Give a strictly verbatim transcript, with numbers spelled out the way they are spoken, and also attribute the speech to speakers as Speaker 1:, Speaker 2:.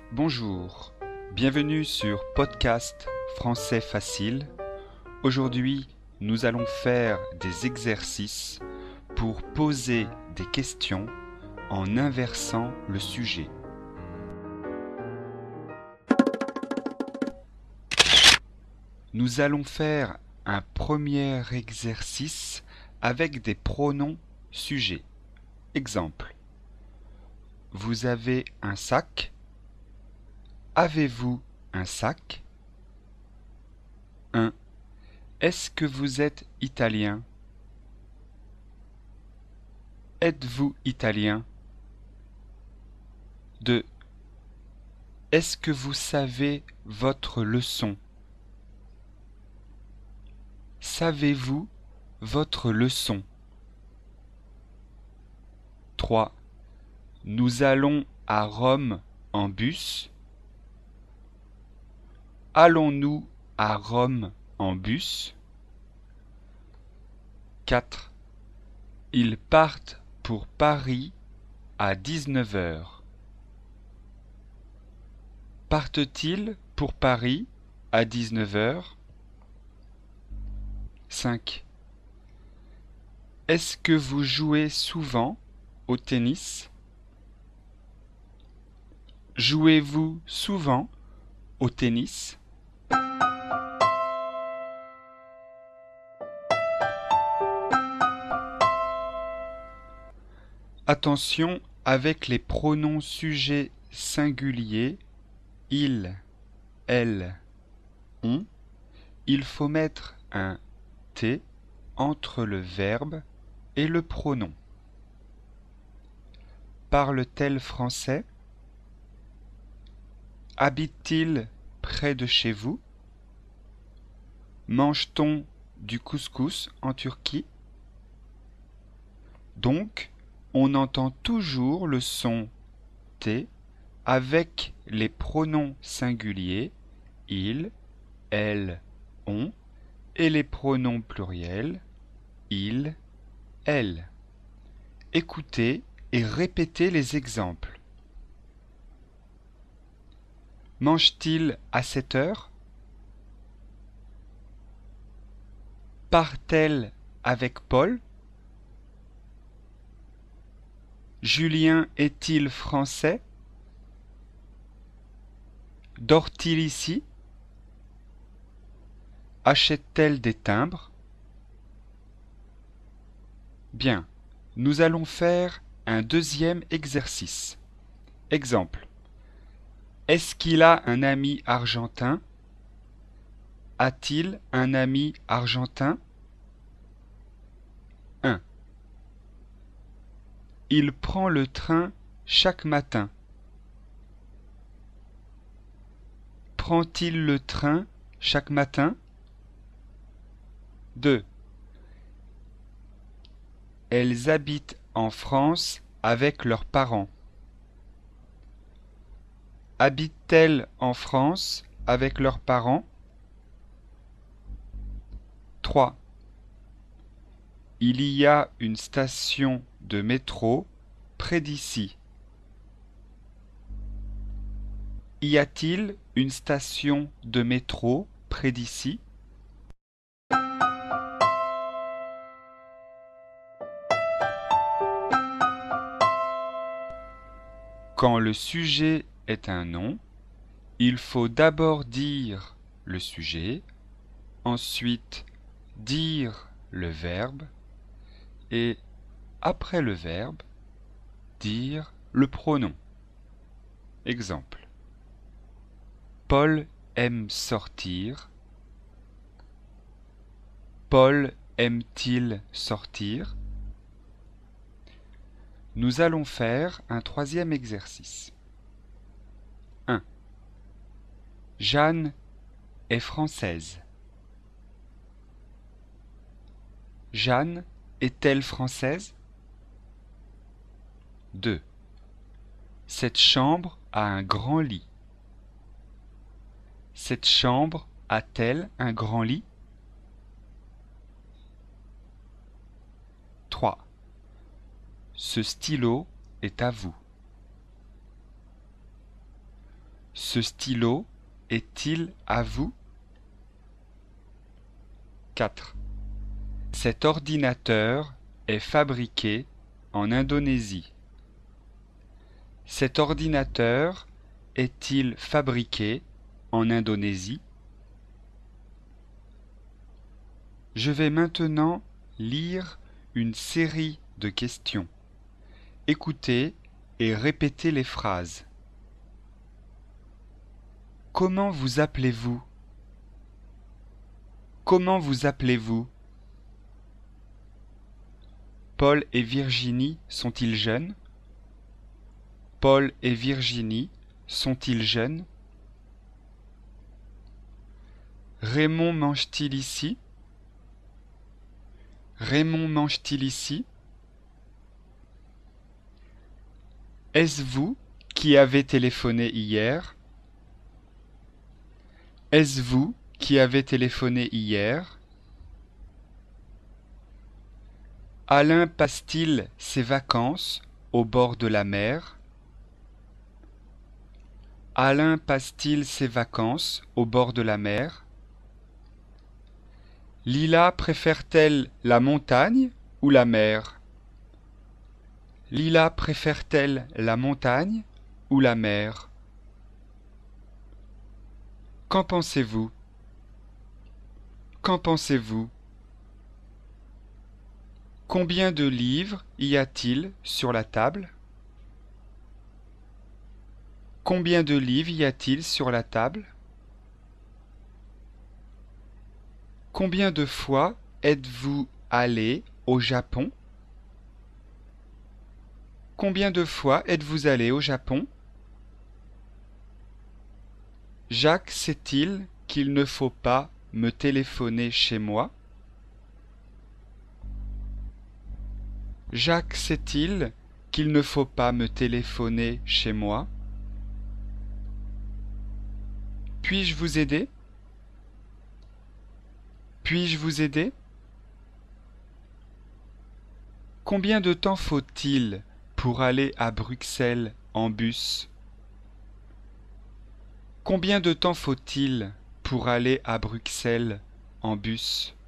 Speaker 1: Bonjour, bienvenue sur Podcast Français Facile. Aujourd'hui, nous allons faire des exercices pour poser des questions en inversant le sujet. Nous allons faire un premier exercice avec des pronoms sujets. Exemple. Vous avez un sac? Avez-vous un sac? un. Est-ce que vous êtes italien? Êtes-vous italien? deux. Est-ce que vous savez votre leçon? Savez-vous votre leçon? trois. Nous allons à Rome en bus. Allons-nous à Rome en bus? quatre. Ils partent pour Paris à dix-neuf heures. Partent-ils pour Paris à dix-neuf heures? cinq. Est-ce que vous jouez souvent au tennis? Jouez-vous souvent au tennis? Attention avec les pronoms sujets singuliers il, elle, on, il faut mettre un T entre le verbe et le pronom. Parle-t-elle français? Habite-t-il près de chez vous? Mange-t-on du couscous en Turquie? Donc, on entend toujours le son T avec les pronoms singuliers il, elle, on et les pronoms pluriels il, elle. Écoutez et répétez les exemples. Mange-t-il à sept heures? Part-elle avec Paul? Julien est-il français? Dort-il ici? Achète-t-elle des timbres? Bien, nous allons faire un deuxième exercice. Exemple. Est-ce qu'il a un ami argentin? A-t-il un ami argentin? un. Il prend le train chaque matin. Prend-il le train chaque matin? deux. Elles habitent en France avec leurs parents. Habitent-elles en France avec leurs parents? trois. Il y a une station de métro près d'ici. Y a-t-il une station de métro près d'ici? Quand le sujet est un nom, il faut d'abord dire le sujet, ensuite dire le verbe et, après le verbe, dire le pronom. Exemple. Paul aime sortir. Paul aime-t-il sortir? Nous allons faire un troisième exercice. un. Jeanne est française. Jeanne est-elle française? deux. Cette chambre a un grand lit. Cette chambre a-t-elle un grand lit? trois. Ce stylo est à vous. Ce stylo est-il à vous? quatre. Cet ordinateur est fabriqué en Indonésie. Cet ordinateur est-il fabriqué en Indonésie? Je vais maintenant lire une série de questions. Écoutez et répétez les phrases. Comment vous appelez-vous? Comment vous appelez-vous? Paul et Virginie sont-ils jeunes? Paul et Virginie sont-ils jeunes? Raymond mange-t-il ici? Raymond mange-t-il ici? Est-ce vous qui avez téléphoné hier? Est-ce vous qui avez téléphoné hier? Alain passe-t-il ses vacances au bord de la mer? Alain passe-t-il ses vacances au bord de la mer? Lila préfère-t-elle la montagne ou la mer? Lila préfère-t-elle la montagne ou la mer? Qu'en pensez-vous? Qu'en pensez-vous? Combien de livres y a-t-il sur la table? Combien de livres y a-t-il sur la table? Combien de fois êtes-vous allé au Japon? Combien de fois êtes-vous allé au Japon? Jacques sait-il qu'il ne faut pas me téléphoner chez moi? Jacques sait-il qu'il ne faut pas me téléphoner chez moi? Puis-je vous aider? Puis-je vous aider? Combien de temps faut-il pour aller à Bruxelles en bus? Combien de temps faut-il pour aller à Bruxelles en bus?